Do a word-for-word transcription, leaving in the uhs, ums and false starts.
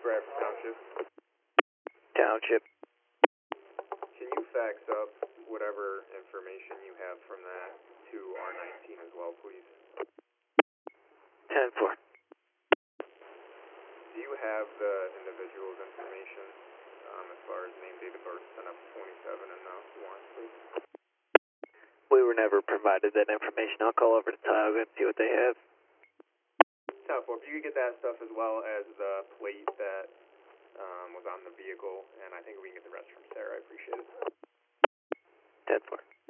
Bradford Township. Township. Can you fax up whatever information you have from that to R nineteen as well, please? ten four. Do you have the individual's information um, as far as name, date of birth, ten up twenty-seven, and the warrant, please? We were never provided that information. I'll call over to Tioga and see what they have. ten four, if you could get that stuff as well as the plate that um, was on the vehicle, and I think we can get the rest from Sarah. I appreciate it. ten four.